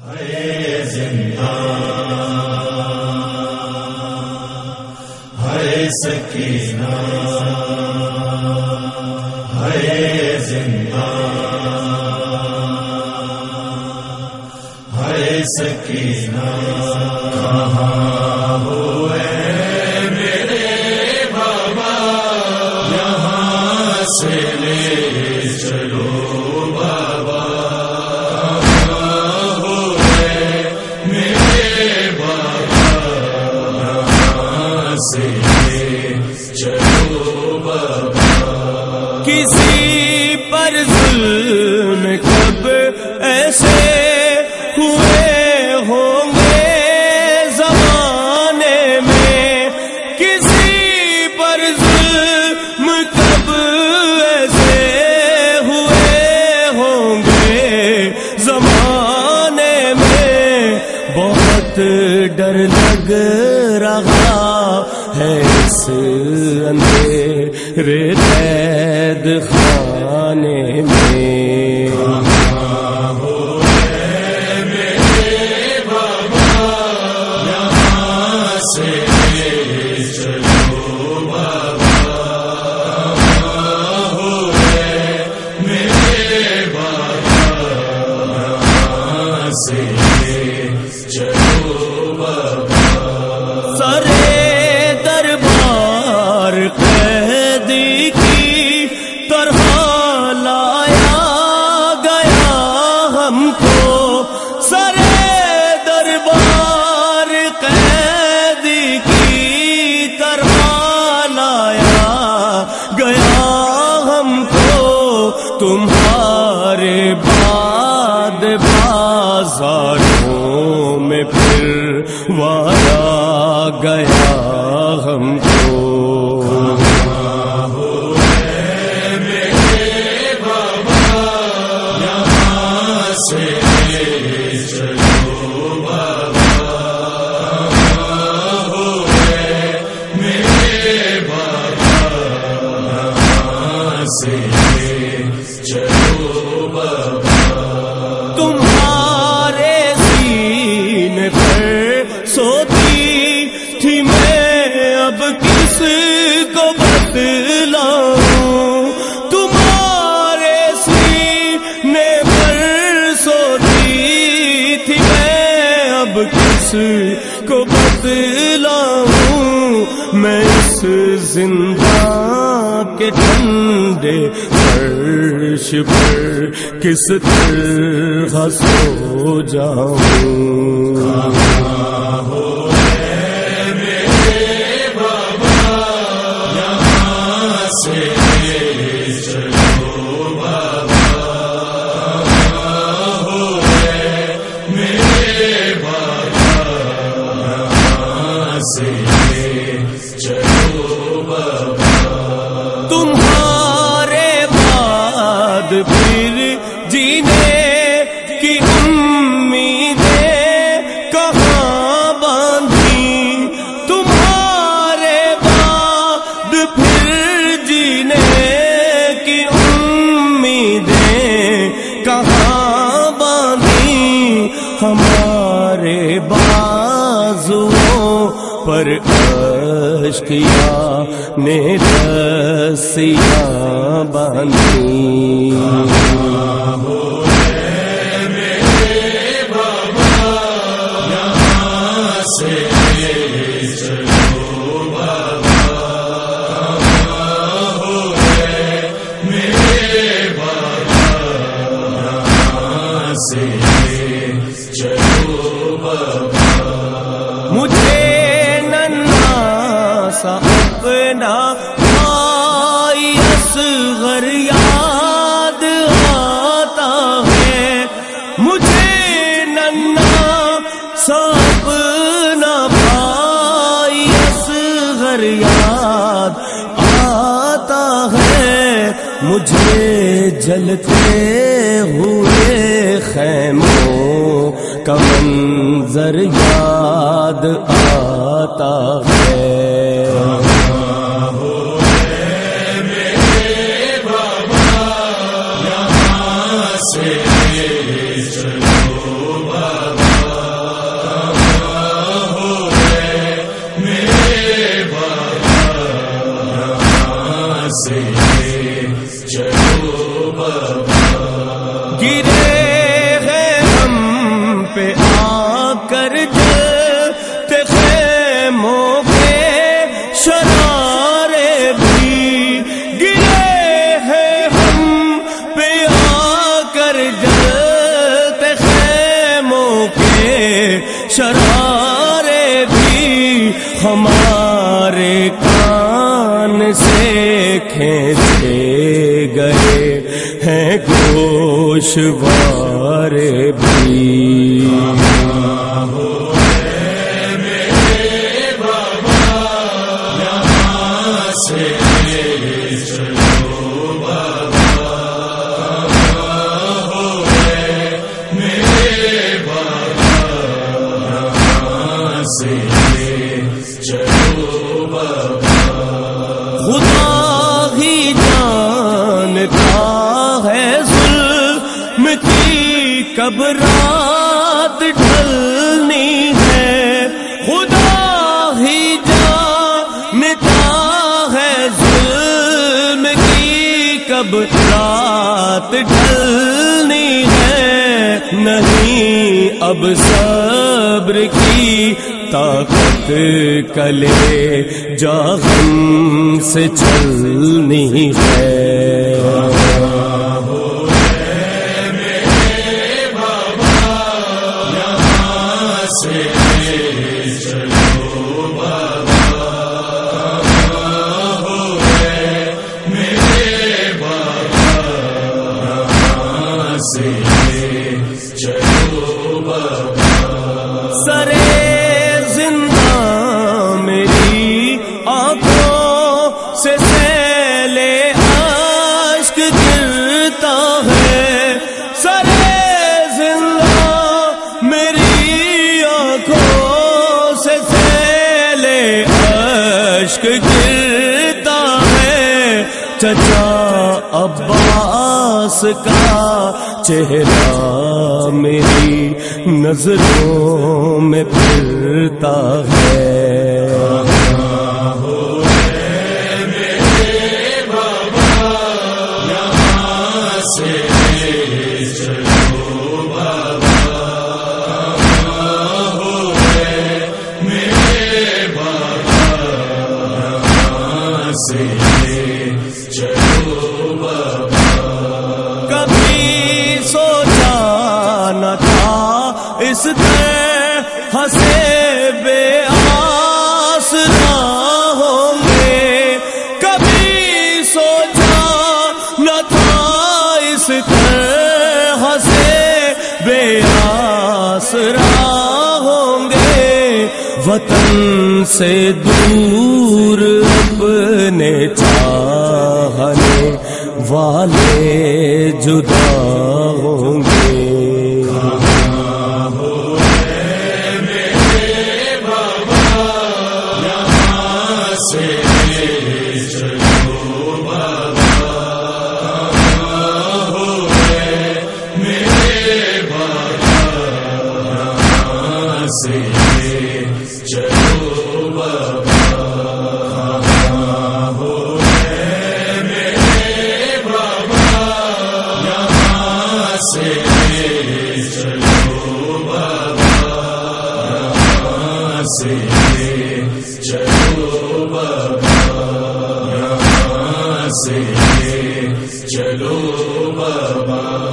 ہے زندہ ہے سکینہ ہے زندہ ہے سکینہ کہاں ہوئے میرے بابا یہاں سے لے چلو بابا کہاں ہوئے میرے بابا یہاں سے لے چلو بابا کسی پر ظلم کب ایسے ہوئے ہوں گے زمانے میں، کسی پر ظلم کب ایسے ہوئے ہوں گے زمانے میں، بہت ڈر لگ رہا ہے اس اندھیرے قید خانے میں۔ سرے دربار قیدی کی طرح لایا گیا ہم کو، سرے دربار قیدی کی طرح لایا گیا ہم کو، تمہارے بعد بازاروں میں پھر وایا گیا ہم کو۔ میرے بابا یہاں سے چلو بابا ہوئے میرے بابا یہاں سے چلو بابا تمہارے سینے پر سوتی تھی میں اب کس کو بتلاؤں، تمہارے سینے پر سوتی تھی میں اب کس کو بتلاؤں، میں اس زندہ کے ٹھنڈے فرش پر کس طرح سو جاؤں۔ تمہارے بعد پھر جینے کی امیدیں کہاں باندھی، تمہارے بعد پھر جینے کی امیدیں کہاں باندھی، ہمارے بازوؤں پر اشکیاں نے رسیاں باندھی۔ مجھے ننھا سا اپنا بھائی اصغر یاد آتا ہے، مجھے ننھا سا اپنا بھائی اصغر یاد آتا ہے، مجھے جلتے ہوئے خیموں کا منظر یاد آتا ہے۔ میرے بابا یہاں سے چلو بابا گرے ہیں ہم پہ آ کر جلتے خیموں کے شرارے بھی، گرے ہیں ہم پہ آ کر جلتے خیموں کے شرارے بھی، ہمارے کان سے کھینچے گئے ہیں گوشوار بھی۔ خدا ہی جانتا ہے ظلم کی کب رات ڈھلنی ہے، خدا ہی جانتا ہے ظلم کی کب رات ڈھلنی ہے، نہیں اب صبر کی طاقت کلے جا غم سے چلنی ہے۔ سرے زندہ میری آنکھوں سے سیلے اشک گرتا ہے، سرے زندہ میری آنکھوں سے سیلے اشک گرتا ہے، چچا عباس کا چہرہ میری نظروں میں پھرتا ہے۔ کبھی سوچا نہ تھا اس طرح سے بے آسرا ہوں گے، کبھی سوچا نہ تھا اس طرح سے بے آسرا ہوں گے، وطن سے دور اپنے چاہنے والے جدا ہوں گے۔ چلو بابا